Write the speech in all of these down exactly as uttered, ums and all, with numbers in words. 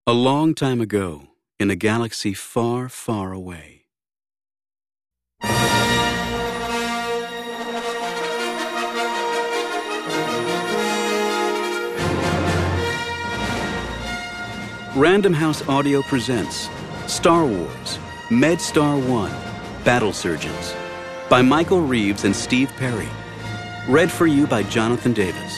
A long time ago, in a galaxy far, far away. Random House Audio presents Star Wars, MedStar One, Battle Surgeons, by Michael Reeves and Steve Perry. Read for you by Jonathan Davis.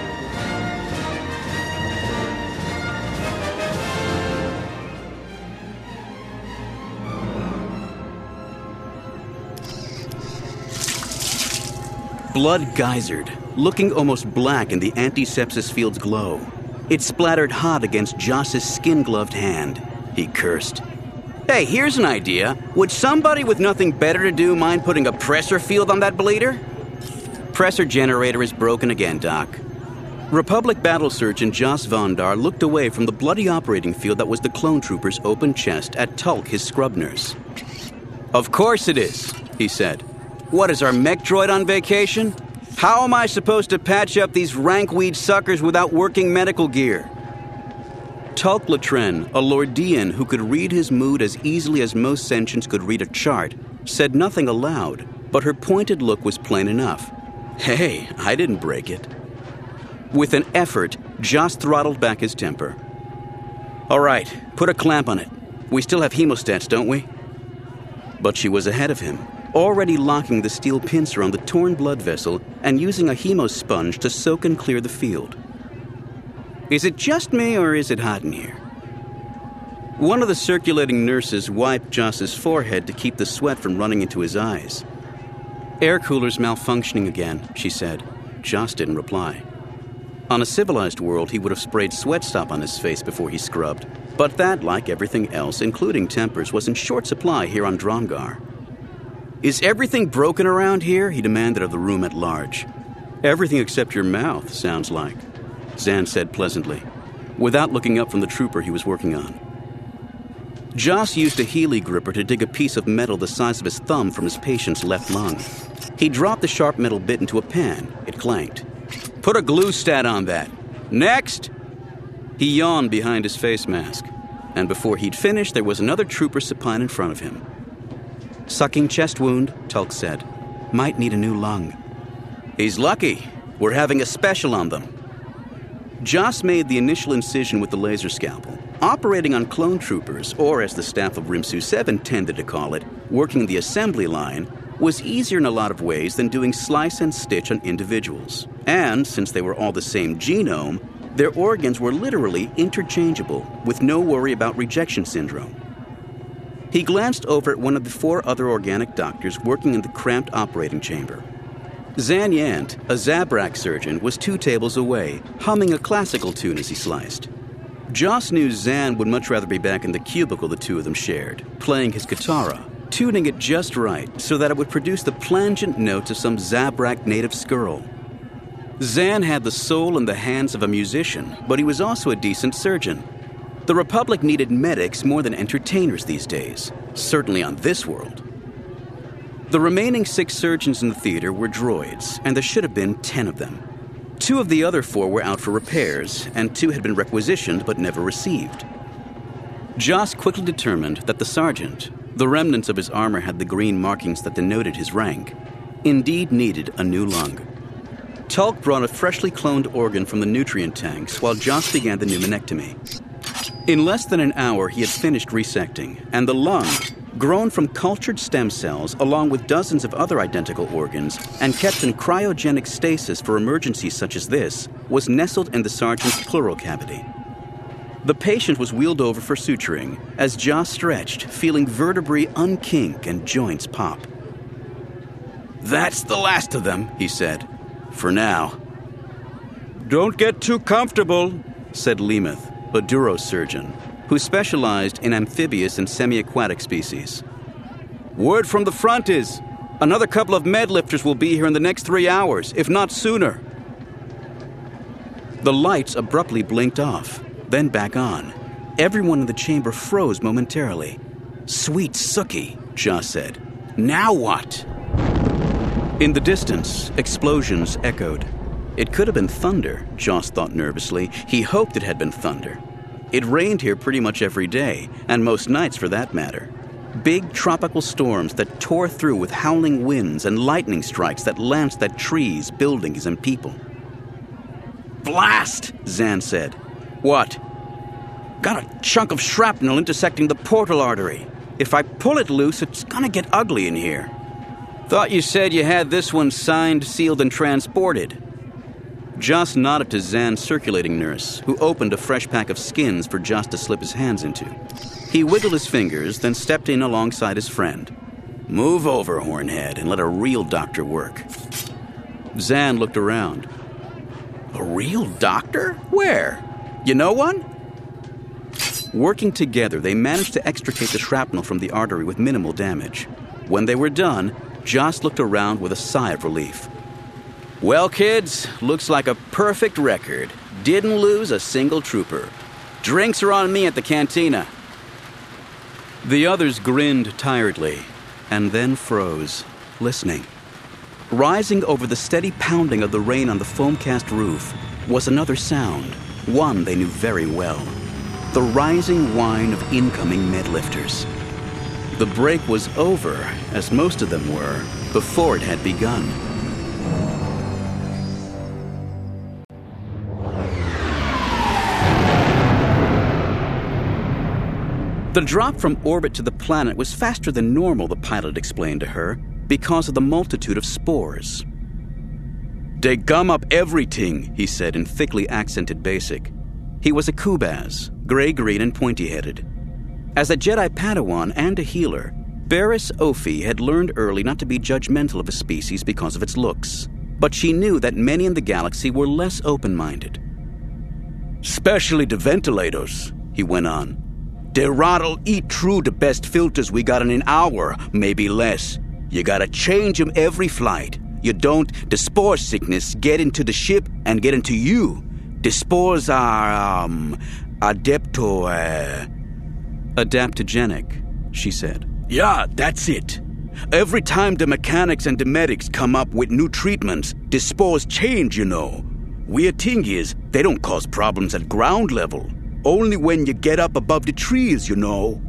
Blood geysered, looking almost black in the antisepsis field's glow. It splattered hot against Joss's skin-gloved hand. He cursed. Hey, here's an idea. Would somebody with nothing better to do mind putting a pressor field on that bleeder? Pressor generator is broken again, Doc. Republic battle surgeon Joss Vondar looked away from the bloody operating field that was the clone trooper's open chest at Tulk, his scrub nurse. Of course it is, he said. What, is our mech droid on vacation? How am I supposed to patch up these rankweed suckers without working medical gear? Tulk Latren, a Lordian who could read his mood as easily as most sentients could read a chart, said nothing aloud, but her pointed look was plain enough. Hey, I didn't break it. With an effort, Joss throttled back his temper. All right, put a clamp on it. We still have hemostats, don't we? But she was ahead of him, already locking the steel pincer on the torn blood vessel and using a hemosponge to soak and clear the field. Is it just me, or is it hot in here? One of the circulating nurses wiped Joss's forehead to keep the sweat from running into his eyes. Air cooler's malfunctioning again, she said. Joss didn't reply. On a civilized world, he would have sprayed sweat stop on his face before he scrubbed, but that, like everything else, including tempers, was in short supply here on Dromgar. Is everything broken around here? He demanded of the room at large. Everything except your mouth, sounds like, Zan said pleasantly, without looking up from the trooper he was working on. Joss used a Healy gripper to dig a piece of metal the size of his thumb from his patient's left lung. He dropped the sharp metal bit into a pan. It clanked. Put a glue stat on that. Next! He yawned behind his face mask, and before he'd finished, there was another trooper supine in front of him. Sucking chest wound, Tulk said. Might need a new lung. He's lucky. We're having a special on them. Joss made the initial incision with the laser scalpel. Operating on clone troopers, or as the staff of Rimsu seven tended to call it, working the assembly line, was easier in a lot of ways than doing slice and stitch on individuals. And, since they were all the same genome, their organs were literally interchangeable, with no worry about rejection syndrome. He glanced over at one of the four other organic doctors working in the cramped operating chamber. Zan Yant, a Zabrak surgeon, was two tables away, humming a classical tune as he sliced. Joss knew Zan would much rather be back in the cubicle the two of them shared, playing his guitarra, tuning it just right so that it would produce the plangent notes of some Zabrak native skirl. Zan had the soul and the hands of a musician, but he was also a decent surgeon. The Republic needed medics more than entertainers these days, certainly on this world. The remaining six surgeons in the theater were droids, and there should have been ten of them. Two of the other four were out for repairs, and two had been requisitioned but never received. Joss quickly determined that the sergeant, the remnants of his armor had the green markings that denoted his rank, indeed needed a new lung. Tulk brought a freshly cloned organ from the nutrient tanks while Joss began the pneumonectomy. In less than an hour, he had finished resecting, and the lung, grown from cultured stem cells along with dozens of other identical organs and kept in cryogenic stasis for emergencies such as this, was nestled in the sergeant's pleural cavity. The patient was wheeled over for suturing as Joss stretched, feeling vertebrae unkink and joints pop. That's the last of them, he said. For now. Don't get too comfortable, said Lemeth, a durosurgeon, who specialized in amphibious and semi-aquatic species. Word from the front is, another couple of medlifters will be here in the next three hours, if not sooner. The lights abruptly blinked off, then back on. Everyone in the chamber froze momentarily. Sweet Suki, Joss said. Now what? In the distance, explosions echoed. It could have been thunder, Joss thought nervously. He hoped it had been thunder. It rained here pretty much every day, and most nights for that matter. Big tropical storms that tore through with howling winds and lightning strikes that lanced at trees, buildings, and people. "Blast!" Zan said. "What?" "Got a chunk of shrapnel intersecting the portal artery. If I pull it loose, it's gonna get ugly in here." "Thought you said you had this one signed, sealed, and transported." Joss nodded to Zan's circulating nurse, who opened a fresh pack of skins for Joss to slip his hands into. He wiggled his fingers, then stepped in alongside his friend. "Move over, Hornhead, and let a real doctor work." Zan looked around. "A real doctor? Where? You know one?" Working together, they managed to extricate the shrapnel from the artery with minimal damage. When they were done, Joss looked around with a sigh of relief. "Well, kids, looks like a perfect record. Didn't lose a single trooper. Drinks are on me at the cantina." The others grinned tiredly, and then froze, listening. Rising over the steady pounding of the rain on the foam-cast roof was another sound, one they knew very well. The rising whine of incoming medlifters. The break was over, as most of them were, before it had begun. The drop from orbit to the planet was faster than normal, the pilot explained to her, because of the multitude of spores. "They gum up everything," he said in thickly accented Basic. He was a Kubaz, gray-green and pointy-headed. As a Jedi Padawan and a healer, Barriss Offee had learned early not to be judgmental of a species because of its looks, but she knew that many in the galaxy were less open-minded. "Especially the ventilators," he went on. "They rattle eat through the best filters we got in an hour, maybe less. You gotta change 'em every flight. You don't, the spore sickness get into the ship and get into you. The spores are, um, adepto, uh... adaptogenic, she said. "Yeah, that's it. Every time the mechanics and the medics come up with new treatments, the spores change, you know. Weird thing is, they don't cause problems at ground level. Only when you get up above the trees, you know."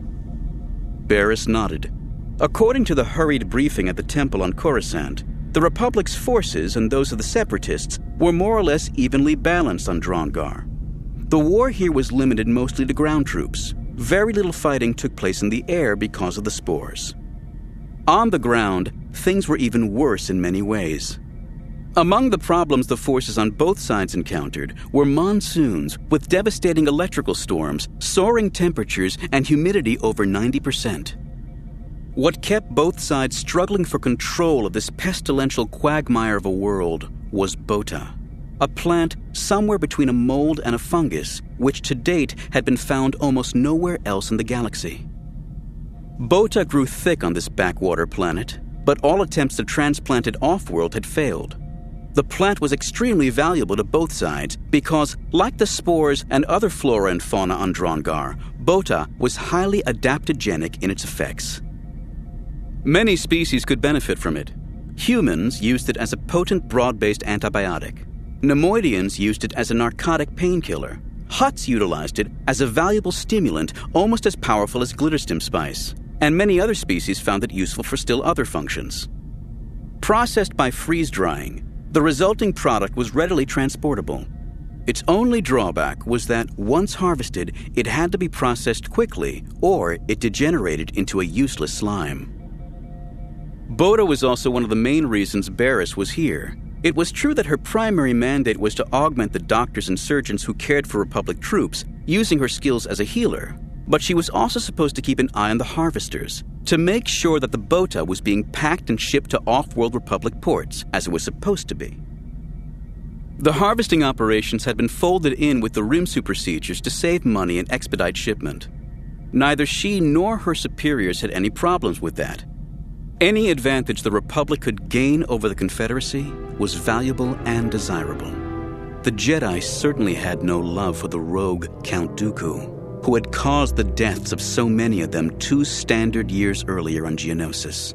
Barriss nodded. According to the hurried briefing at the temple on Coruscant, the Republic's forces and those of the Separatists were more or less evenly balanced on Drongar. The war here was limited mostly to ground troops. Very little fighting took place in the air because of the spores. On the ground, things were even worse in many ways. Among the problems the forces on both sides encountered were monsoons with devastating electrical storms, soaring temperatures, and humidity over ninety percent. What kept both sides struggling for control of this pestilential quagmire of a world was Bota, a plant somewhere between a mold and a fungus, which to date had been found almost nowhere else in the galaxy. Bota grew thick on this backwater planet, but all attempts to transplant it off-world had failed. The plant was extremely valuable to both sides because, like the spores and other flora and fauna on Drongar, Bota was highly adaptogenic in its effects. Many species could benefit from it. Humans used it as a potent broad-based antibiotic. Nemoidians used it as a narcotic painkiller. Hutts utilized it as a valuable stimulant almost as powerful as glitterstim spice. And many other species found it useful for still other functions. Processed by freeze-drying, the resulting product was readily transportable. Its only drawback was that once harvested, it had to be processed quickly or it degenerated into a useless slime. Bota was also one of the main reasons Barriss was here. It was true that her primary mandate was to augment the doctors and surgeons who cared for Republic troops, using her skills as a healer. But she was also supposed to keep an eye on the harvesters, to make sure that the Bota was being packed and shipped to off-world Republic ports, as it was supposed to be. The harvesting operations had been folded in with the Rimsu procedures to save money and expedite shipment. Neither she nor her superiors had any problems with that. Any advantage the Republic could gain over the Confederacy was valuable and desirable. The Jedi certainly had no love for the rogue Count Dooku, who had caused the deaths of so many of them two standard years earlier on Geonosis.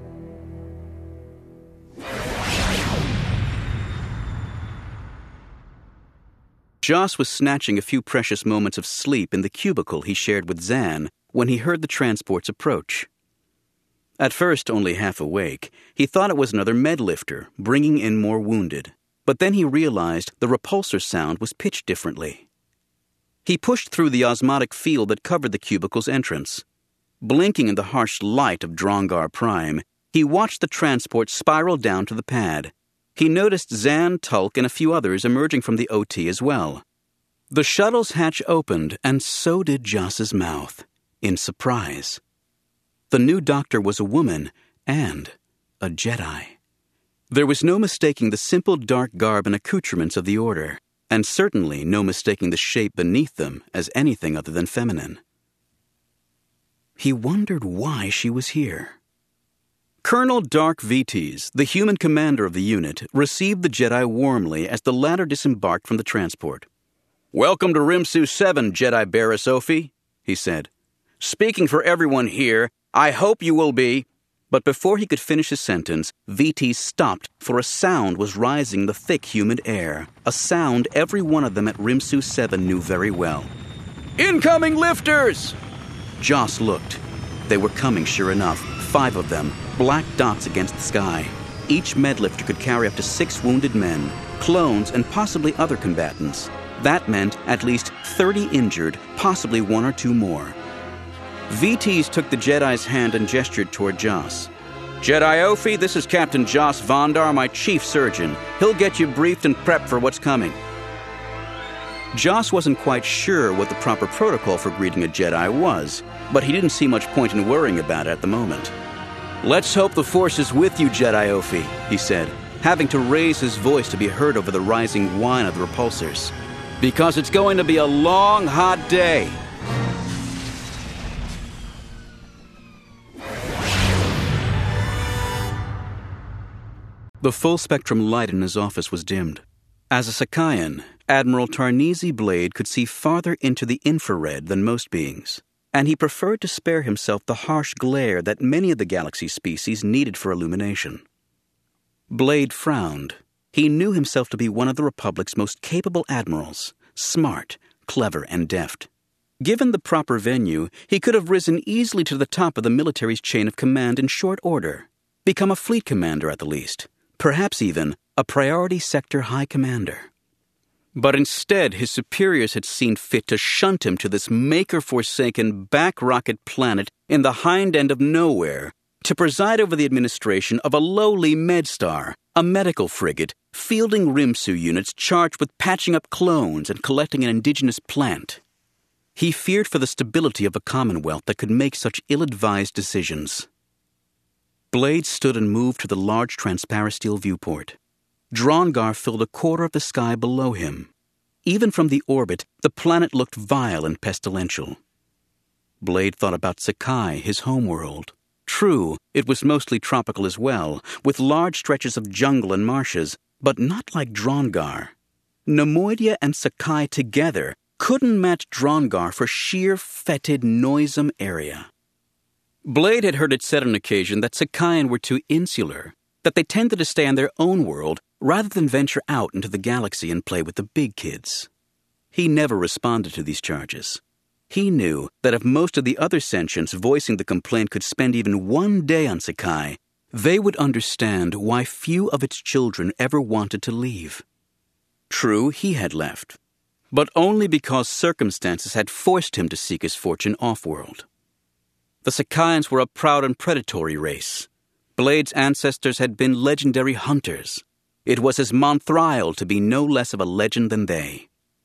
Joss was snatching a few precious moments of sleep in the cubicle he shared with Zan when he heard the transport's approach. At first only half awake, he thought it was another medlifter bringing in more wounded, but then he realized the repulsor sound was pitched differently. He pushed through the osmotic field that covered the cubicle's entrance. Blinking in the harsh light of Drongar Prime, he watched the transport spiral down to the pad. He noticed Zan, Tulk, and a few others emerging from the O T as well. The shuttle's hatch opened, and so did Joss's mouth, in surprise. The new doctor was a woman and a Jedi. There was no mistaking the simple dark garb and accoutrements of the Order, and certainly no mistaking the shape beneath them as anything other than feminine. He wondered why she was here. Colonel Dark Vites, the human commander of the unit, received the Jedi warmly as the latter disembarked from the transport. "Welcome to Rimsu seven, Jedi Barriss Offee," he said. "Speaking for everyone here, I hope you will be—" But before he could finish his sentence, Vites stopped, for a sound was rising in the thick, humid air, a sound every one of them at Rimsu seven knew very well. "Incoming lifters!" Joss looked. They were coming, sure enough, five of them, black dots against the sky. Each medlifter could carry up to six wounded men, clones, and possibly other combatants. That meant at least thirty injured, possibly one or two more. Vites took the Jedi's hand and gestured toward Joss. "Jedi Offee, this is Captain Joss Vondar, my chief surgeon. He'll get you briefed and prepped for what's coming." Joss wasn't quite sure what the proper protocol for greeting a Jedi was, but he didn't see much point in worrying about it at the moment. "Let's hope the Force is with you, Jedi Offee," he said, having to raise his voice to be heard over the rising whine of the repulsors. "Because it's going to be a long, hot day." The full-spectrum light in his office was dimmed. As a Sakayan, Admiral Tarneesi Blade could see farther into the infrared than most beings, and he preferred to spare himself the harsh glare that many of the galaxy species needed for illumination. Blade frowned. He knew himself to be one of the Republic's most capable admirals, smart, clever, and deft. Given the proper venue, he could have risen easily to the top of the military's chain of command in short order, become a fleet commander at the least, perhaps even a priority sector high commander. But instead, his superiors had seen fit to shunt him to this maker-forsaken back-rocket planet in the hind end of nowhere to preside over the administration of a lowly MedStar, a medical frigate, fielding Rimsu units charged with patching up clones and collecting an indigenous plant. He feared for the stability of a commonwealth that could make such ill-advised decisions. Blade stood and moved to the large transparisteel viewport. Drongar filled a quarter of the sky below him. Even from the orbit, the planet looked vile and pestilential. Blade thought about Sakai, his homeworld. True, it was mostly tropical as well, with large stretches of jungle and marshes, but not like Drongar. Nemoidia and Sakai together couldn't match Drongar for sheer, fetid, noisome area. Blade had heard it said on occasion that Sakayan were too insular, that they tended to stay in their own world rather than venture out into the galaxy and play with the big kids. He never responded to these charges. He knew that if most of the other sentients voicing the complaint could spend even one day on Sakai, they would understand why few of its children ever wanted to leave. True, he had left, but only because circumstances had forced him to seek his fortune off-world. The Sakaians were a proud and predatory race. Blade's ancestors had been legendary hunters. It was as Monthryle to be no less of a legend than they.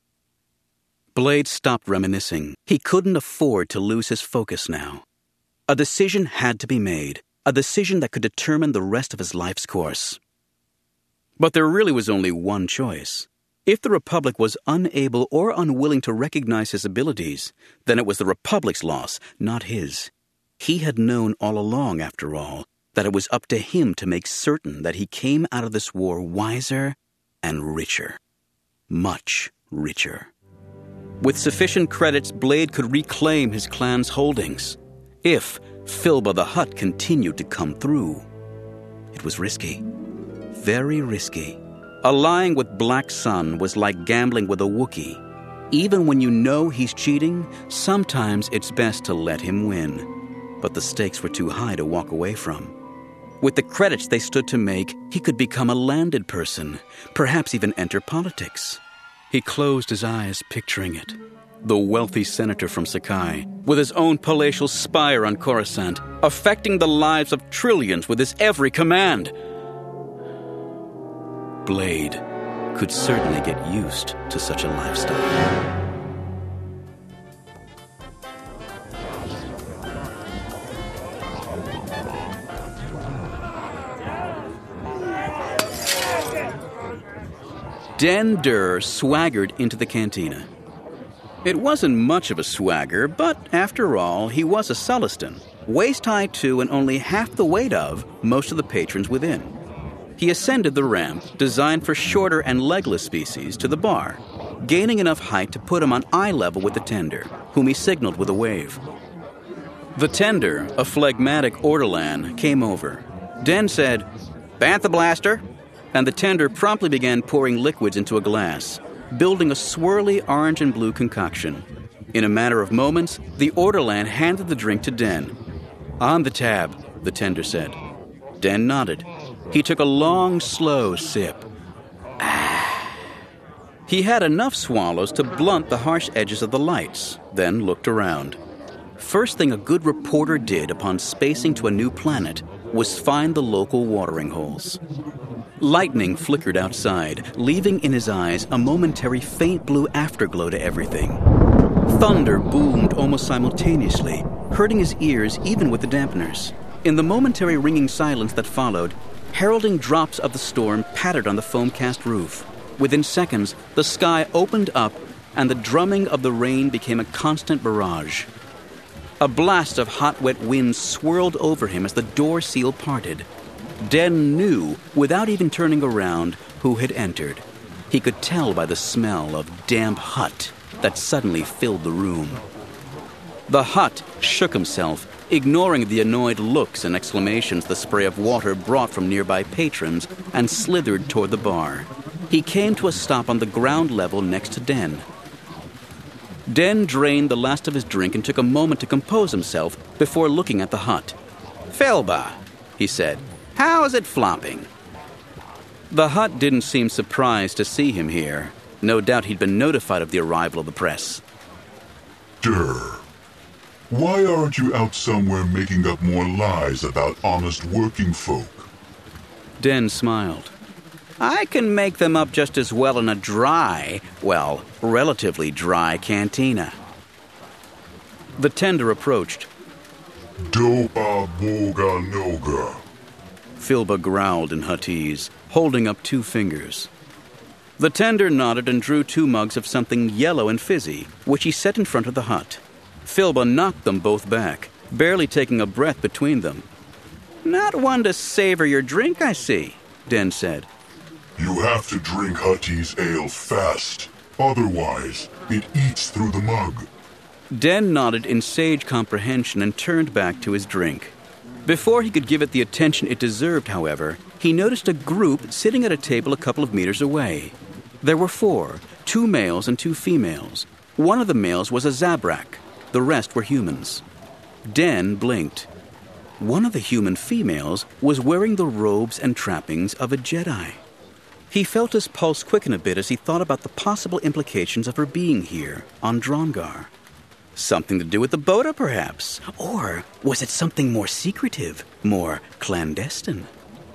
Blade stopped reminiscing. He couldn't afford to lose his focus now. A decision had to be made, a decision that could determine the rest of his life's course. But there really was only one choice. If the Republic was unable or unwilling to recognize his abilities, then it was the Republic's loss, not his. He had known all along, after all, that it was up to him to make certain that he came out of this war wiser and richer. Much richer. With sufficient credits, Blade could reclaim his clan's holdings, if Filba the Hutt continued to come through. It was risky. Very risky. Allying with Black Sun was like gambling with a Wookiee. Even when you know he's cheating, sometimes it's best to let him win. But the stakes were too high to walk away from. With the credits they stood to make, he could become a landed person, perhaps even enter politics. He closed his eyes, picturing it. The wealthy senator from Sakai, with his own palatial spire on Coruscant, affecting the lives of trillions with his every command. Blade could certainly get used to such a lifestyle. Den Dur swaggered into the cantina. It wasn't much of a swagger, but after all, he was a Sullustan, waist-high to and only half the weight of most of the patrons within. He ascended the ramp, designed for shorter and legless species, to the bar, gaining enough height to put him on eye level with the tender, whom he signaled with a wave. The tender, a phlegmatic ortolan, came over. Den said, "Bantha Blaster," and the tender promptly began pouring liquids into a glass, building a swirly orange and blue concoction. In a matter of moments, the ortolan handed the drink to Den. "On the tab," the tender said. Den nodded. He took a long, slow sip. Ah. He had enough swallows to blunt the harsh edges of the lights, then looked around. First thing a good reporter did upon spacing to a new planet was find the local watering holes. Lightning flickered outside, leaving in his eyes a momentary faint blue afterglow to everything. Thunder boomed almost simultaneously, hurting his ears even with the dampeners. In the momentary ringing silence that followed, heralding drops of the storm pattered on the foam-cast roof. Within seconds, the sky opened up, and the drumming of the rain became a constant barrage. A blast of hot, wet wind swirled over him as the door seal parted. Den knew, without even turning around, who had entered. He could tell by the smell of damp Hutt that suddenly filled the room. The Hutt shook himself, ignoring the annoyed looks and exclamations the spray of water brought from nearby patrons, and slithered toward the bar. He came to a stop on the ground level next to Den. Den drained the last of his drink and took a moment to compose himself before looking at the Hutt. "Philba," he said. "How's it flopping?" The Hutt didn't seem surprised to see him here. No doubt he'd been notified of the arrival of the press. Dur, why aren't you out somewhere making up more lies about honest working folk? Den smiled. "I can make them up just as well in a dry, well, relatively dry cantina." The tender approached. Dopa boga noga. Philba growled in Huttese, holding up two fingers. The tender nodded and drew two mugs of something yellow and fizzy, which he set in front of the Hutt. Philba knocked them both back, barely taking a breath between them. "Not one to savor your drink, I see," Den said. You have to drink Huttese ale fast, otherwise it eats through the mug. Den nodded in sage comprehension and turned back to his drink. Before he could give it the attention it deserved, however, he noticed a group sitting at a table a couple of meters away. There were four, two males and two females. One of the males was a Zabrak. The rest were humans. Den blinked. One of the human females was wearing the robes and trappings of a Jedi. He felt his pulse quicken a bit as he thought about the possible implications of her being here on Drongar. Something to do with the Boda, perhaps? Or was it something more secretive, more clandestine?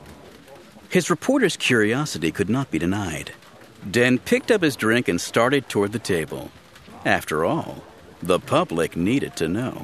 His reporter's curiosity could not be denied. Den picked up his drink and started toward the table. After all, the public needed to know.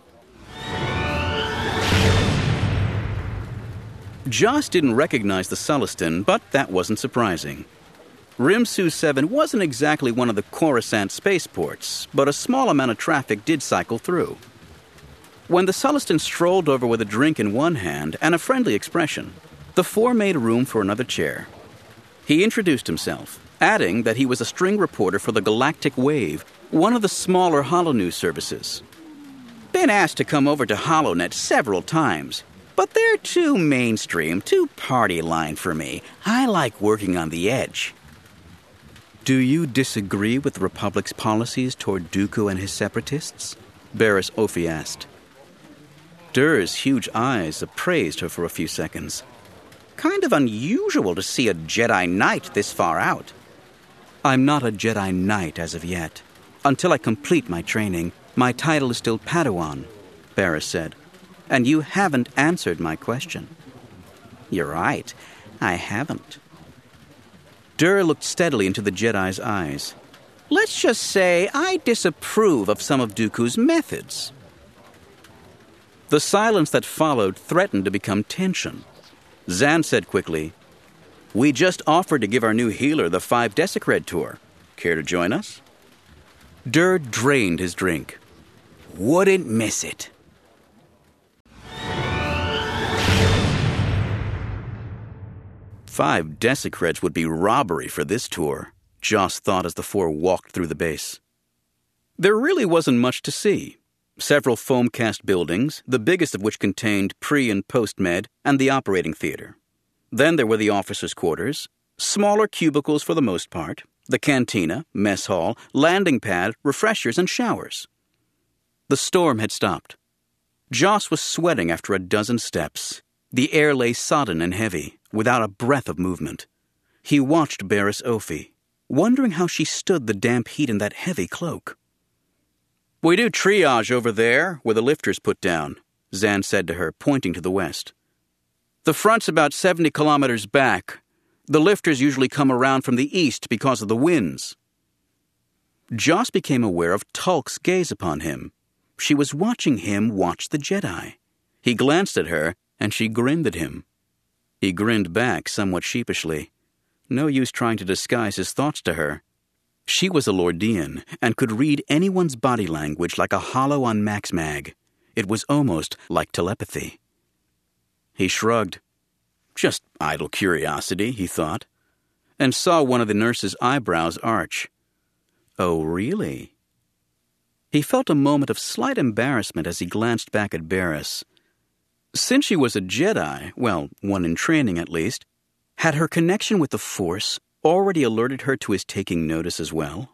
Joss didn't recognize the Sullustan, but that wasn't surprising. Rimsu seven wasn't exactly one of the Coruscant spaceports, but a small amount of traffic did cycle through. When the Sullustan strolled over with a drink in one hand and a friendly expression, the four made room for another chair. He introduced himself, adding that he was a string reporter for the Galactic Wave, one of the smaller HoloNews services. "Been asked to come over to HoloNet several times. But they're too mainstream, too party-line for me. I like working on the edge. Do you disagree with the Republic's policies toward Dooku and his separatists? Barriss Offee asked. Durr's huge eyes appraised her for a few seconds. Kind of unusual to see a Jedi Knight this far out. I'm not a Jedi Knight as of yet. Until I complete my training, my title is still Padawan, Barriss said. And you haven't answered my question. You're right, I haven't. Durr looked steadily into the Jedi's eyes. Let's just say I disapprove of some of Dooku's methods. The silence that followed threatened to become tension. Zan said quickly, We just offered to give our new healer the five Desecred tour. Care to join us? Durr drained his drink. Wouldn't miss it. Five Desecreds would be robbery for this tour, Joss thought as the four walked through the base. There really wasn't much to see. Several foam-cast buildings, the biggest of which contained pre- and post-med and the operating theater. Then there were the officers' quarters, smaller cubicles for the most part, the cantina, mess hall, landing pad, refreshers, and showers. The storm had stopped. Joss was sweating after a dozen steps. The air lay sodden and heavy, without a breath of movement. He watched Barriss Offee, wondering how she stood the damp heat in that heavy cloak. We do triage over there, where the lifters put down, Zan said to her, pointing to the west. The front's about seventy kilometers back. The lifters usually come around from the east because of the winds. Joss became aware of Tulk's gaze upon him. She was watching him watch the Jedi. He glanced at her, and she grinned at him. He grinned back somewhat sheepishly. No use trying to disguise his thoughts to her. She was a Lordian and could read anyone's body language like a holo on MaxMag. It was almost like telepathy. He shrugged. Just idle curiosity, he thought, and saw one of the nurse's eyebrows arch. Oh, really? He felt a moment of slight embarrassment as he glanced back at Barriss. Since she was a Jedi, well, one in training at least, had her connection with the Force already alerted her to his taking notice as well?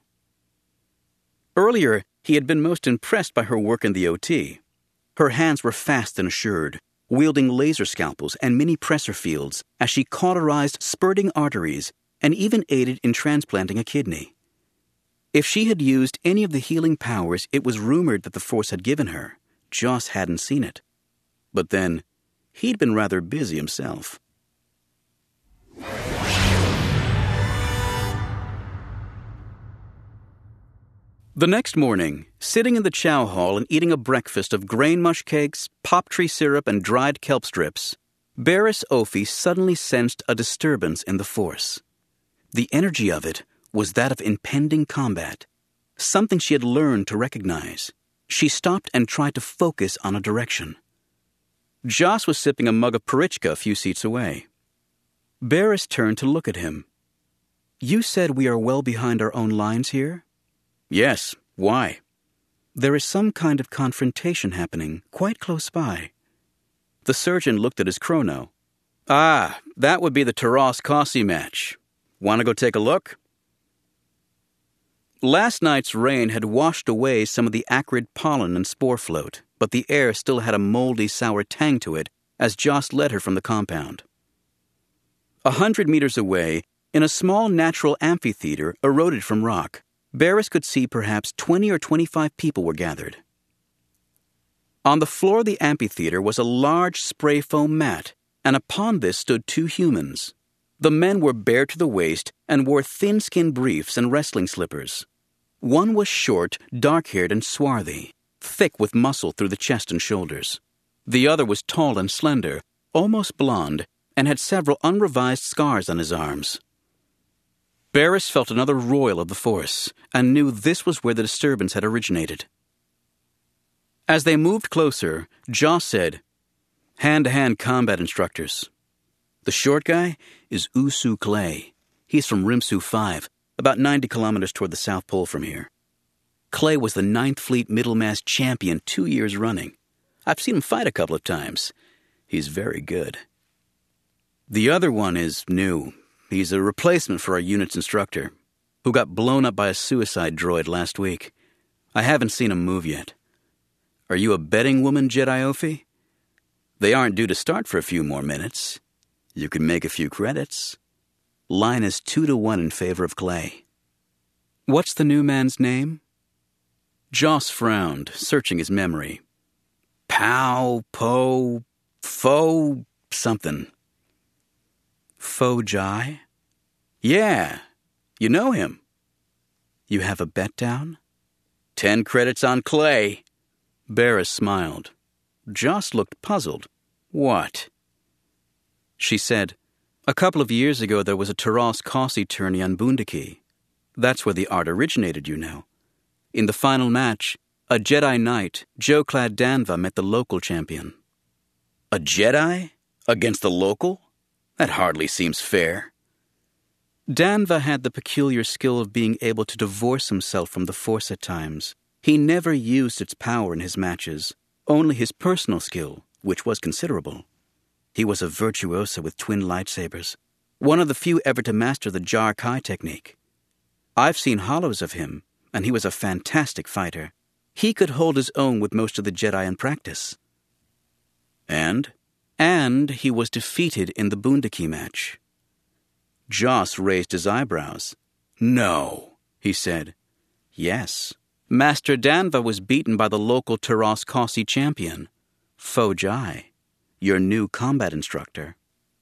Earlier, he had been most impressed by her work in the O T. Her hands were fast and assured, wielding laser scalpels and mini presser fields as she cauterized spurting arteries and even aided in transplanting a kidney. If she had used any of the healing powers it was rumored that the Force had given her, Joss hadn't seen it. But then, he'd been rather busy himself. The next morning, sitting in the chow hall and eating a breakfast of grain mush cakes, pop tree syrup, and dried kelp strips, Barriss Offee suddenly sensed a disturbance in the Force. The energy of it was that of impending combat, something she had learned to recognize. She stopped and tried to focus on a direction. Joss was sipping a mug of Parichka a few seats away. Barriss turned to look at him. You said we are well behind our own lines here? Yes. Why? There is some kind of confrontation happening quite close by. The surgeon looked at his chrono. Ah, that would be the Taras-Kasi match. Want to go take a look? Last night's rain had washed away some of the acrid pollen and spore float, but the air still had a moldy, sour tang to it as Joss led her from the compound. A hundred meters away, in a small natural amphitheater eroded from rock, Barriss could see perhaps twenty or twenty-five people were gathered. On the floor of the amphitheater was a large spray foam mat, and upon this stood two humans. The men were bare to the waist and wore thin-skinned briefs and wrestling slippers. One was short, dark-haired, and swarthy, thick with muscle through the chest and shoulders. The other was tall and slender, almost blonde, and had several unrevised scars on his arms. Barriss felt another roil of the Force, and knew this was where the disturbance had originated. As they moved closer, Joss said, Hand-to-hand combat instructors. The short guy is Usu Clay. He's from Rimsu five, about ninety kilometers toward the South Pole from here. Clay was the Ninth Fleet Middlemass champion two years running. I've seen him fight a couple of times. He's very good. The other one is new. He's a replacement for our unit's instructor, who got blown up by a suicide droid last week. I haven't seen him move yet. Are you a betting woman, Jedi Ophi? They aren't due to start for a few more minutes. You could make a few credits. Line is two to one in favor of Clay. What's the new man's name? Joss frowned, searching his memory. Pow, Po, Fo, something. Fo Jai? Yeah, you know him. You have a bet down? Ten credits on Clay. Barris smiled. Joss looked puzzled. What? She said, a couple of years ago there was a Taras Kasi tourney on Bundaki. That's where the art originated, you know. In the final match, a Jedi Knight, Joe-clad Danva, met the local champion. A Jedi? Against the local? That hardly seems fair. Danva had the peculiar skill of being able to divorce himself from the Force at times. He never used its power in his matches, only his personal skill, which was considerable. He was a virtuoso with twin lightsabers, one of the few ever to master the Jar Kai technique. I've seen hollows of him, and he was a fantastic fighter. He could hold his own with most of the Jedi in practice. And? And he was defeated in the Bundaki match. Joss raised his eyebrows. No, he said. Yes. Master Danva was beaten by the local Taras Kasi champion, Fo Jai, your new combat instructor.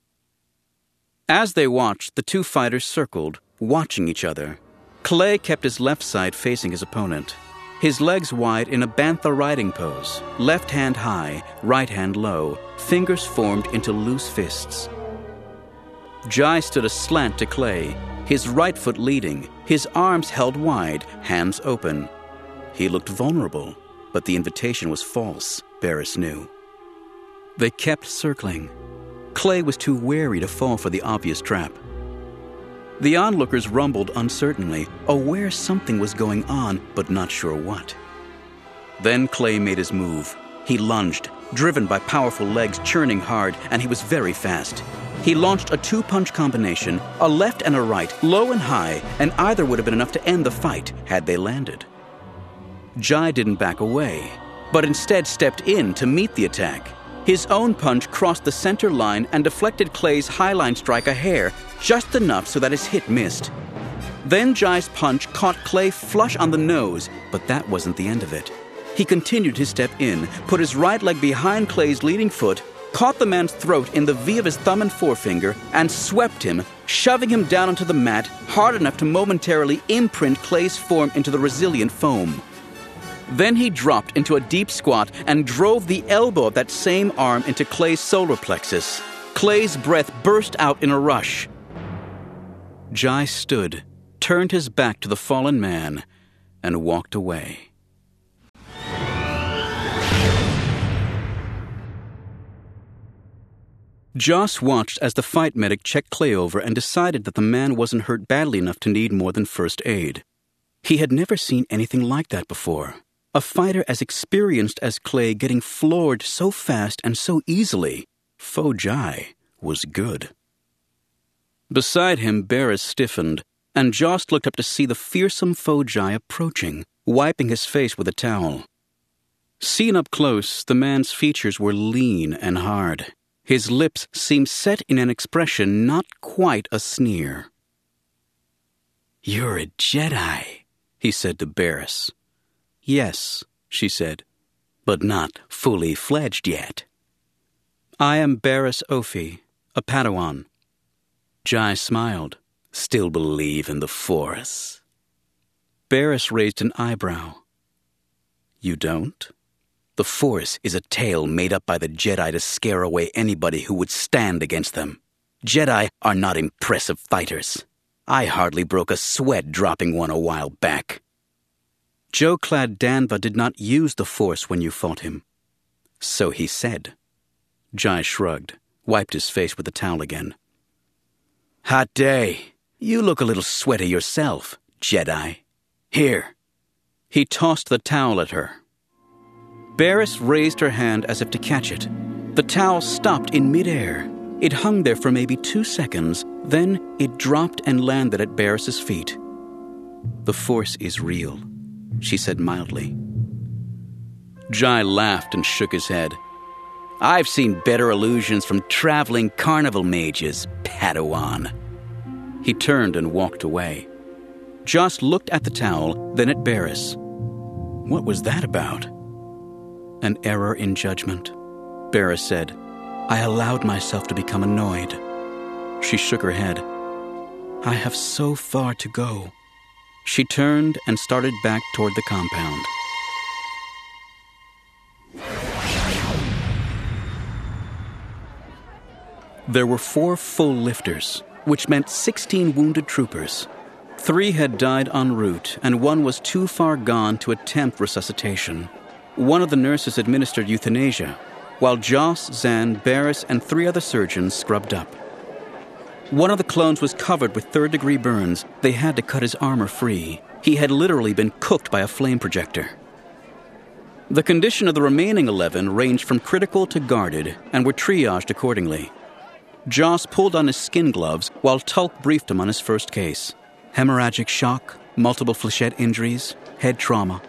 As they watched, the two fighters circled, watching each other. Clay kept his left side facing his opponent, his legs wide in a bantha riding pose, left hand high, right hand low, fingers formed into loose fists. Jai stood aslant to Clay, his right foot leading, his arms held wide, hands open. He looked vulnerable, but the invitation was false, Barris knew. They kept circling. Clay was too wary to fall for the obvious trap. The onlookers rumbled uncertainly, aware something was going on, but not sure what. Then Clay made his move. He lunged, driven by powerful legs churning hard, and he was very fast. He launched a two-punch combination, a left and a right, low and high, and either would have been enough to end the fight had they landed. Jai didn't back away, but instead stepped in to meet the attack. His own punch crossed the center line and deflected Clay's highline strike a hair, just enough so that his hit missed. Then Jai's punch caught Clay flush on the nose, but that wasn't the end of it. He continued his step in, put his right leg behind Clay's leading foot, caught the man's throat in the V of his thumb and forefinger, and swept him, shoving him down onto the mat hard enough to momentarily imprint Clay's form into the resilient foam. Then he dropped into a deep squat and drove the elbow of that same arm into Clay's solar plexus. Clay's breath burst out in a rush. Jai stood, turned his back to the fallen man, and walked away. Joss watched as the fight medic checked Clay over and decided that the man wasn't hurt badly enough to need more than first aid. He had never seen anything like that before. A fighter as experienced as Clay getting floored so fast and so easily. Fo Jai was good. Beside him, Barris stiffened, and Joss looked up to see the fearsome Fo Jai approaching, wiping his face with a towel. Seen up close, the man's features were lean and hard. His lips seemed set in an expression not quite a sneer. "You're a Jedi," he said to Barris. "Yes," she said, "but not fully fledged yet." "I am Barris Ophi, a Padawan." Jai smiled. "Still believe in the Force?" Barris raised an eyebrow. "You don't? The Force is a tale made up by the Jedi to scare away anybody who would stand against them. Jedi are not impressive fighters. I hardly broke a sweat dropping one a while back." "Joe-clad Danva did not use the Force when you fought him." "So he said." Jai shrugged, wiped his face with the towel again. "Hot day. You look a little sweaty yourself, Jedi. Here." He tossed the towel at her. Barris raised her hand as if to catch it. The towel stopped in midair. It hung there for maybe two seconds, then it dropped and landed at Barris's feet. "The Force is real," she said mildly. Jai laughed and shook his head. "I've seen better illusions from traveling carnival mages, Padawan." He turned and walked away. Joss looked at the towel, then at Barris. What was that about? "An error in judgment," Barris said. "I allowed myself to become annoyed." She shook her head. "I have so far to go." She turned and started back toward the compound. There were four full lifters, which meant sixteen wounded troopers. Three had died en route, and one was too far gone to attempt resuscitation. One of the nurses administered euthanasia, while Joss, Zan, Barris, and three other surgeons scrubbed up. One of the clones was covered with third-degree burns. They had to cut his armor free. He had literally been cooked by a flame projector. The condition of the remaining eleven ranged from critical to guarded and were triaged accordingly. Joss pulled on his skin gloves while Tulk briefed him on his first case. Hemorrhagic shock, multiple flechette injuries, head trauma.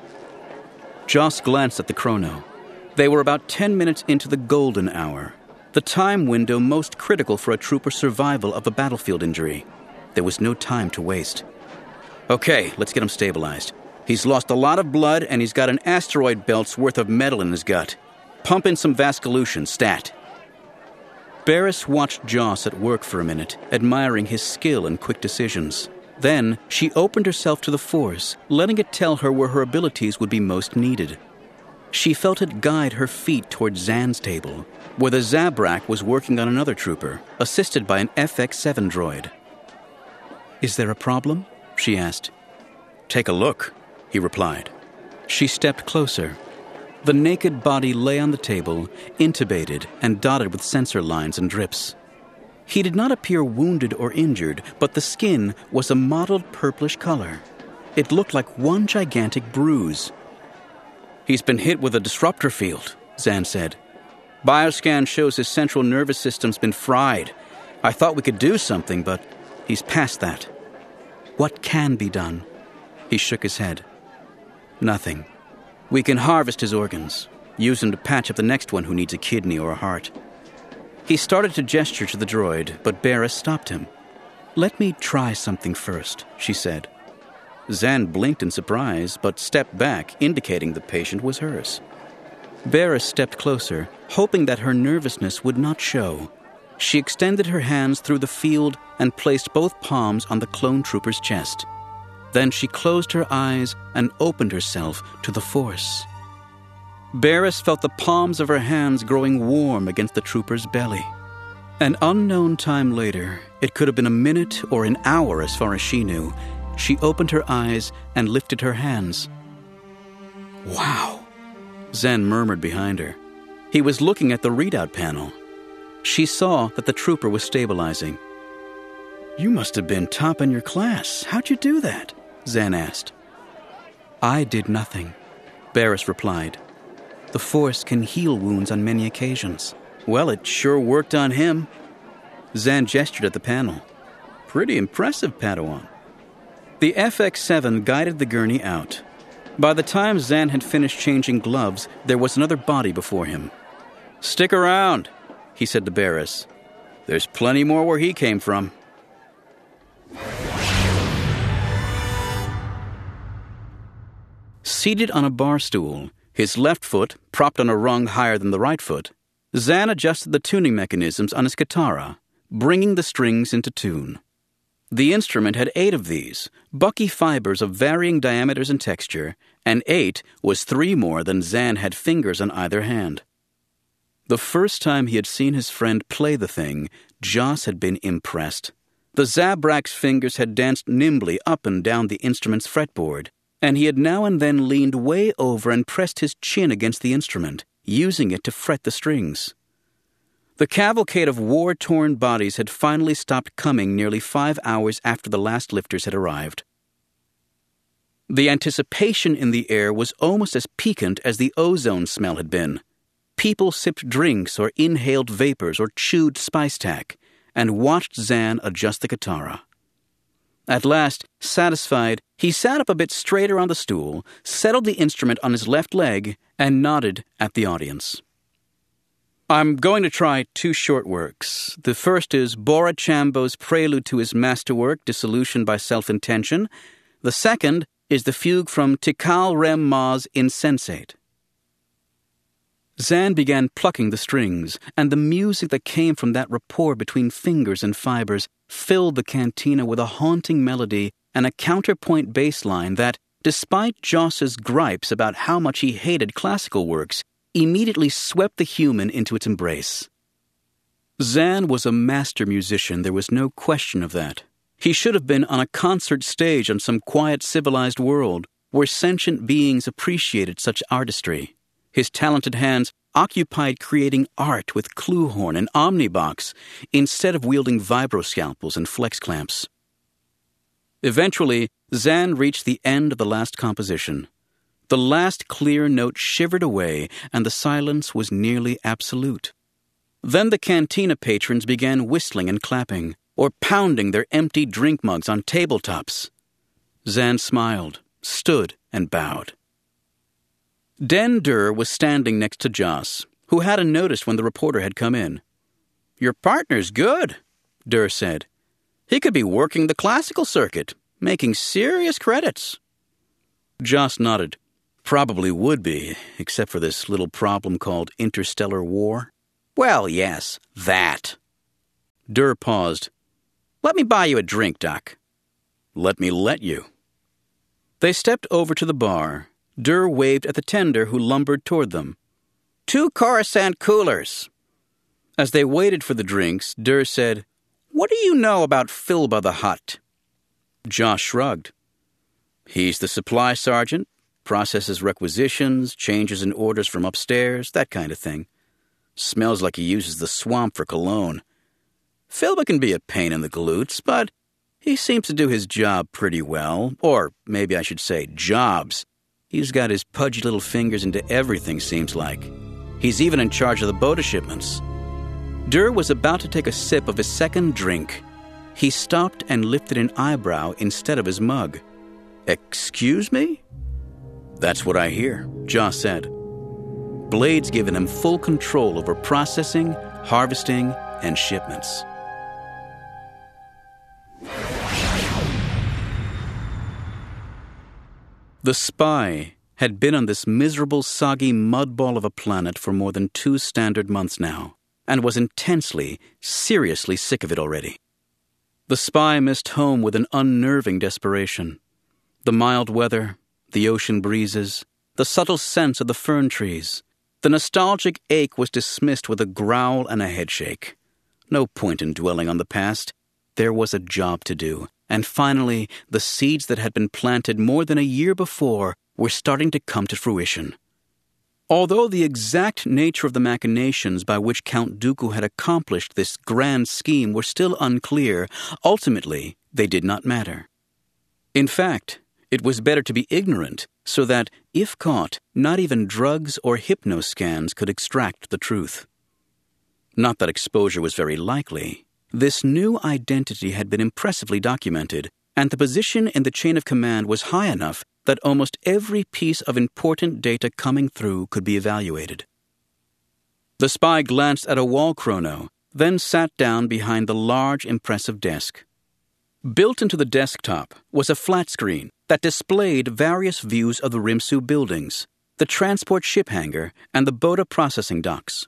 Joss glanced at the chrono. They were about ten minutes into the golden hour, the time window most critical for a trooper's survival of a battlefield injury. There was no time to waste. "Okay, let's get him stabilized. He's lost a lot of blood, and he's got an asteroid belt's worth of metal in his gut. Pump in some Vascolution, stat." Barris watched Joss at work for a minute, admiring his skill and quick decisions. Then, she opened herself to the Force, letting it tell her where her abilities would be most needed. She felt it guide her feet toward Zan's table, where the Zabrak was working on another trooper, assisted by an F X seven droid. "Is there a problem?" she asked. "Take a look," he replied. She stepped closer. The naked body lay on the table, intubated and dotted with sensor lines and drips. He did not appear wounded or injured, but the skin was a mottled purplish color. It looked like one gigantic bruise. "He's been hit with a disruptor field," Zan said. "Bioscan shows his central nervous system's been fried. I thought we could do something, but he's past that." "What can be done?" He shook his head. "Nothing. We can harvest his organs, use them to patch up the next one who needs a kidney or a heart." He started to gesture to the droid, but Barris stopped him. "Let me try something first," she said. Zan blinked in surprise, but stepped back, indicating the patient was hers. Barris stepped closer, hoping that her nervousness would not show. She extended her hands through the field and placed both palms on the clone trooper's chest. Then she closed her eyes and opened herself to the Force. Barris felt the palms of her hands growing warm against the trooper's belly. An unknown time later, it could have been a minute or an hour as far as she knew, she opened her eyes and lifted her hands. "Wow," Zan murmured behind her. He was looking at the readout panel. She saw that the trooper was stabilizing. "You must have been top in your class. How'd you do that?" Zan asked. "I did nothing," Barris replied. "The Force can heal wounds on many occasions." "Well, it sure worked on him." Zan gestured at the panel. "Pretty impressive, Padawan." The F X seven guided the gurney out. By the time Zan had finished changing gloves, there was another body before him. "Stick around," he said to Barris. "There's plenty more where he came from." Seated on a bar stool, his left foot propped on a rung higher than the right foot, Zan adjusted the tuning mechanisms on his Katara, bringing the strings into tune. The instrument had eight of these, bucky fibers of varying diameters and texture, and eight was three more than Zan had fingers on either hand. The first time he had seen his friend play the thing, Joss had been impressed. The Zabrak's fingers had danced nimbly up and down the instrument's fretboard, and he had now and then leaned way over and pressed his chin against the instrument, using it to fret the strings. The cavalcade of war-torn bodies had finally stopped coming nearly five hours after the last lifters had arrived. The anticipation in the air was almost as piquant as the ozone smell had been. people sipped drinks or inhaled vapors or chewed spice tack, and watched Zan adjust the katara. At last, satisfied, he sat up a bit straighter on the stool, settled the instrument on his left leg, and nodded at the audience. I'm going to try two short works. The first is Bora Chambo's prelude to his masterwork, Dissolution by Self-Intention. The second is the fugue from Tikal Rem Ma's Insensate. Zan began plucking the strings, and the music that came from that rapport between fingers and fibers filled the cantina with a haunting melody and a counterpoint bass line that, despite Joss's gripes about how much he hated classical works, immediately swept the human into its embrace. Zan was a master musician, there was no question of that. He should have been on a concert stage on some quiet civilized world where sentient beings appreciated such artistry. His talented hands occupied creating art with clue horn and omnibox instead of wielding vibroscalpels and flex clamps. Eventually, Zan reached the end of the last composition. The last clear note shivered away, and the silence was nearly absolute. Then the cantina patrons began whistling and clapping, or pounding their empty drink mugs on tabletops. Zan smiled, stood, and bowed. Den Dur was standing next to Joss, who hadn't noticed when the reporter had come in. "Your partner's good," Dur said. "He could be working the classical circuit, making serious credits." Joss nodded. "Probably would be, except for this little problem called interstellar war." "Well, yes, that." Dur paused. "Let me buy you a drink, Doc." "Let me let you." They stepped over to the bar. Dur waved at the tender who lumbered toward them. "Two Coruscant coolers." As they waited for the drinks, Dur said, "What do you know about Philba the Hutt?" Joss shrugged. "He's the supply sergeant, processes requisitions, changes in orders from upstairs, that kind of thing. Smells like he uses the swamp for cologne. Philba can be a pain in the glutes, but he seems to do his job pretty well, or maybe I should say jobs. He's got his pudgy little fingers into everything, seems like. He's even in charge of the Bota shipments." Dur was about to take a sip of his second drink. He stopped and lifted an eyebrow instead of his mug. "Excuse me?" "That's what I hear," Joss said. Blade's given him full control over processing, harvesting, and shipments. The spy had been on this miserable, soggy mudball of a planet for more than two standard months now, and was intensely, seriously sick of it already. The spy missed home with an unnerving desperation. The mild weather, the ocean breezes, the subtle scents of the fern trees. The nostalgic ache was dismissed with a growl and a headshake. No point in dwelling on the past. There was a job to do. And finally, the seeds that had been planted more than a year before were starting to come to fruition. Although the exact nature of the machinations by which Count Dooku had accomplished this grand scheme were still unclear, ultimately they did not matter. In fact, it was better to be ignorant, so that, if caught, not even drugs or hypnoscans could extract the truth. Not that exposure was very likely. This new identity had been impressively documented, and the position in the chain of command was high enough that almost every piece of important data coming through could be evaluated. The spy glanced at a wall chrono, then sat down behind the large, impressive desk. Built into the desktop was a flat screen that displayed various views of the Rimsu buildings, the transport ship hangar, and the Bota processing docks.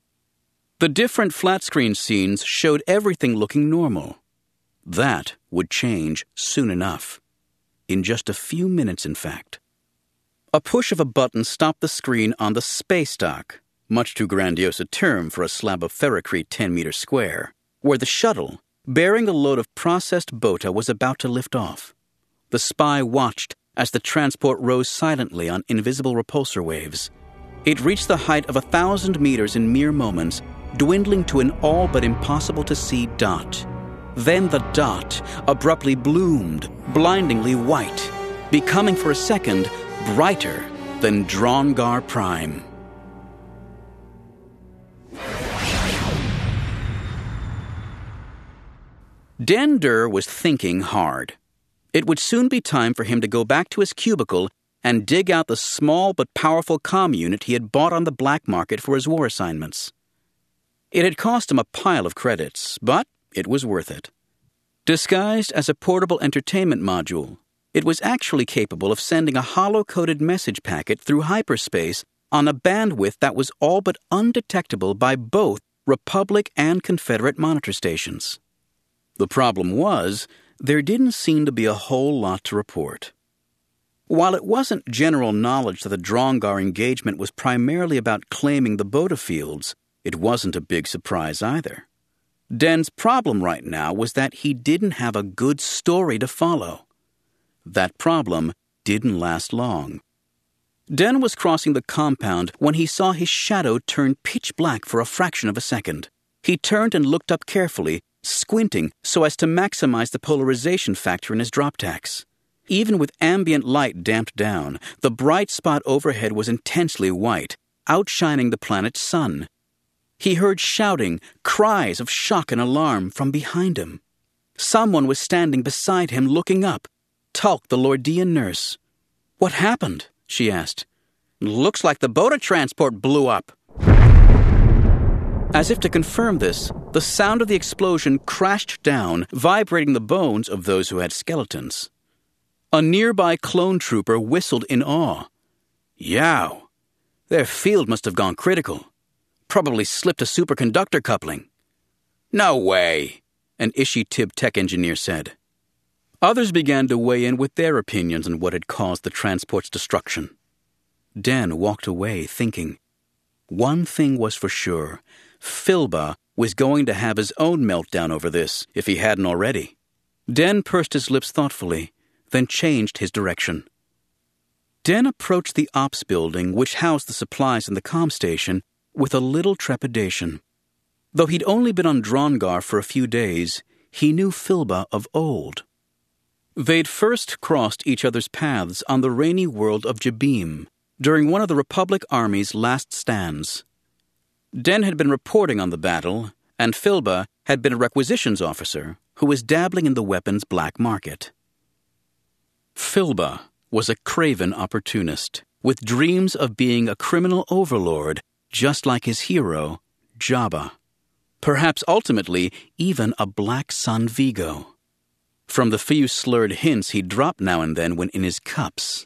The different flat-screen scenes showed everything looking normal. That would change soon enough. In just a few minutes, in fact. A push of a button stopped the screen on the space dock, much too grandiose a term for a slab of ferrocrete ten meters square, where the shuttle, bearing a load of processed Bota, was about to lift off. The spy watched as the transport rose silently on invisible repulsor waves. It reached the height of a thousand meters in mere moments, dwindling to an all but impossible to see dot. Then the dot abruptly bloomed, blindingly white, becoming for a second brighter than Drongar Prime. Den Durr was thinking hard. It would soon be time for him to go back to his cubicle and dig out the small but powerful comm unit he had bought on the black market for his war assignments. It had cost him a pile of credits, but it was worth it. Disguised as a portable entertainment module, it was actually capable of sending a hollow-coded message packet through hyperspace on a bandwidth that was all but undetectable by both Republic and Confederate monitor stations. The problem was, there didn't seem to be a whole lot to report. While it wasn't general knowledge that the Drongar engagement was primarily about claiming the Bota fields, it wasn't a big surprise either. Den's problem right now was that he didn't have a good story to follow. That problem didn't last long. Den was crossing the compound when he saw his shadow turn pitch black for a fraction of a second. He turned and looked up carefully, squinting so as to maximize the polarization factor in his drop tacks. Even with ambient light damped down, the bright spot overhead was intensely white, outshining the planet's sun. He heard shouting, cries of shock and alarm from behind him. Someone was standing beside him looking up. Tulk, the Lordian nurse. "What happened?" she asked. "Looks like the Bota transport blew up." As if to confirm this, the sound of the explosion crashed down, vibrating the bones of those who had skeletons. A nearby clone trooper whistled in awe. Yow! Their field must have gone critical. Probably slipped a superconductor coupling. "No way," an Ishi-Tib tech engineer said. Others began to weigh in with their opinions on what had caused the transport's destruction. Den walked away thinking. One thing was for sure. Filba was going to have his own meltdown over this, if he hadn't already. Den pursed his lips thoughtfully, then changed his direction. Den approached the ops building, which housed the supplies in the comm station, with a little trepidation. Though he'd only been on Drongar for a few days, he knew Filba of old. They'd first crossed each other's paths on the rainy world of Jabeem during one of the Republic Army's last stands. Den had been reporting on the battle, and Filba had been a requisitions officer who was dabbling in the weapons black market. Filba was a craven opportunist, with dreams of being a criminal overlord just like his hero, Jabba. Perhaps ultimately even a Black Sun Vigo. From the few slurred hints he dropped now and then when in his cups.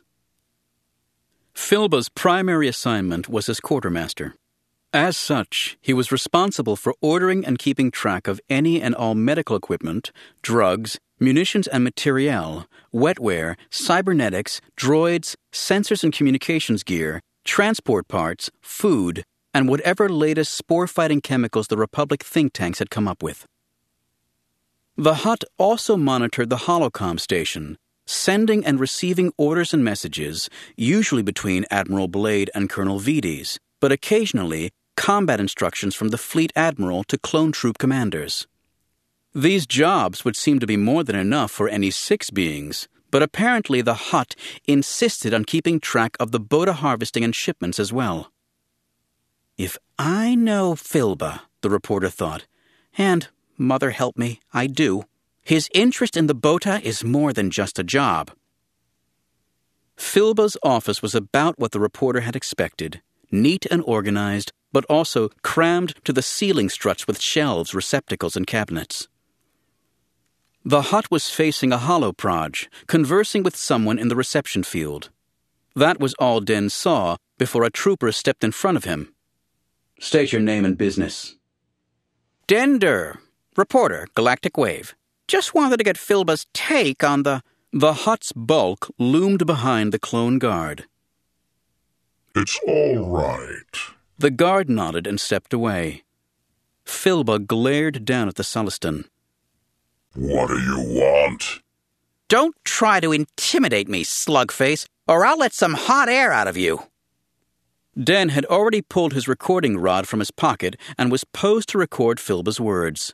Filba's primary assignment was as quartermaster. As such, he was responsible for ordering and keeping track of any and all medical equipment, drugs, munitions and materiel, wetware, cybernetics, droids, sensors and communications gear, transport parts, food, and whatever latest spore-fighting chemicals the Republic think tanks had come up with. The Hutt also monitored the holocom station, sending and receiving orders and messages, usually between Admiral Blade and Colonel Vides, but occasionally combat instructions from the fleet admiral to clone troop commanders. These jobs would seem to be more than enough for any six beings, but apparently the Hutt insisted on keeping track of the Bota harvesting and shipments as well. If I know Filba, the reporter thought, and, mother help me, I do, his interest in the Bota is more than just a job. Filba's office was about what the reporter had expected, neat and organized, but also crammed to the ceiling struts with shelves, receptacles, and cabinets. The Hutt was facing a holoproj, conversing with someone in the reception field. That was all Den saw before a trooper stepped in front of him. "State your name and business." "Den Durr, reporter, Galactic Wave. Just wanted to get Filba's take on the..." The Hutt's bulk loomed behind the clone guard. "It's all right." The guard nodded and stepped away. Filba glared down at the Sullustan. "What do you want?" "Don't try to intimidate me, slugface, or I'll let some hot air out of you." Den had already pulled his recording rod from his pocket and was posed to record Filba's words.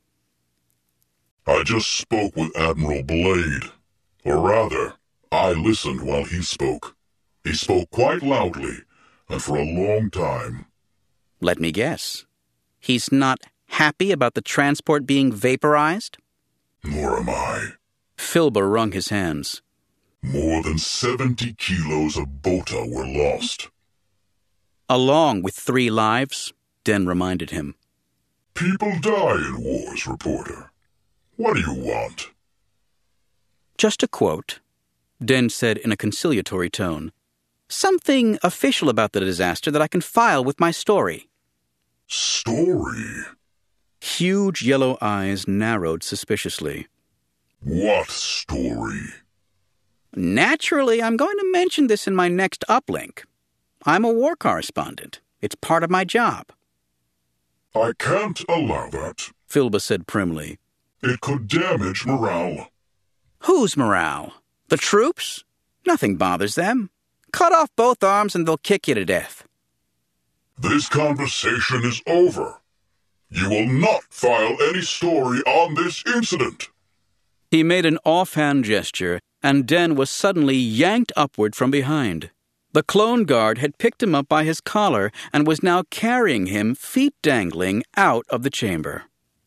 "I just spoke with Admiral Blade. Or rather, I listened while he spoke. He spoke quite loudly, and for a long time." "Let me guess. He's not happy about the transport being vaporized?" Nor am I. Filba wrung his hands. More than seventy kilos of bota were lost. Along with three lives, Den reminded him. People die in wars, reporter. What do you want? Just a quote, Den said in a conciliatory tone. Something official about the disaster that I can file with my story. Story? Huge yellow eyes narrowed suspiciously. What story? Naturally, I'm going to mention this in my next uplink. I'm a war correspondent. It's part of my job. I can't allow that, Filba said primly. It could damage morale. Whose morale? The troops? Nothing bothers them. Cut off both arms and they'll kick you to death. This conversation is over. You will not file any story on this incident. He made an offhand gesture, and Den was suddenly yanked upward from behind. The clone guard had picked him up by his collar and was now carrying him, feet dangling, out of the chamber.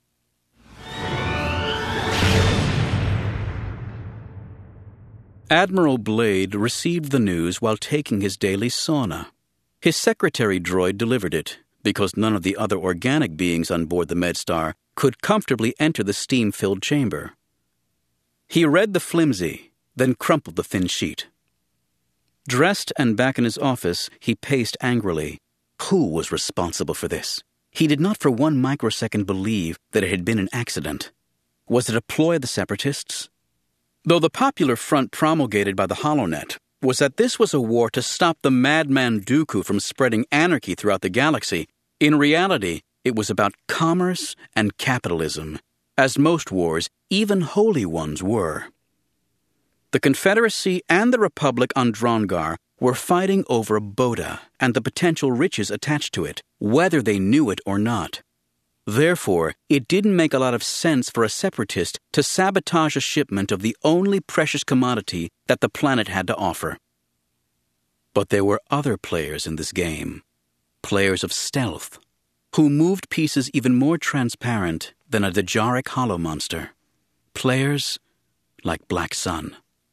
Admiral Blade received the news while taking his daily sauna. His secretary droid delivered it, because none of the other organic beings on board the MedStar could comfortably enter the steam-filled chamber. He read the flimsy, then crumpled the thin sheet. Dressed and back in his office, he paced angrily. Who was responsible for this? He did not for one microsecond believe that it had been an accident. Was it a ploy of the Separatists? Though the popular front promulgated by the HoloNet was that this was a war to stop the madman Dooku from spreading anarchy throughout the galaxy, in reality, it was about commerce and capitalism, as most wars, even holy ones, were. The Confederacy and the Republic on Drongar were fighting over Bota and the potential riches attached to it, whether they knew it or not. Therefore, it didn't make a lot of sense for a separatist to sabotage a shipment of the only precious commodity that the planet had to offer. But there were other players in this game, players of stealth, who moved pieces even more transparent than a Dejaric hollow monster. Players like Black Sun.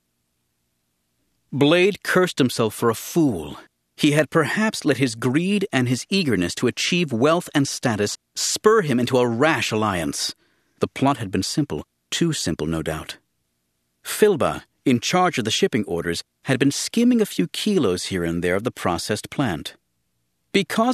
Blade cursed himself for a fool. He had perhaps let his greed and his eagerness to achieve wealth and status spur him into a rash alliance. The plot had been simple, too simple, no doubt. Filba, in charge of the shipping orders, had been skimming a few kilos here and there of the processed plant. Because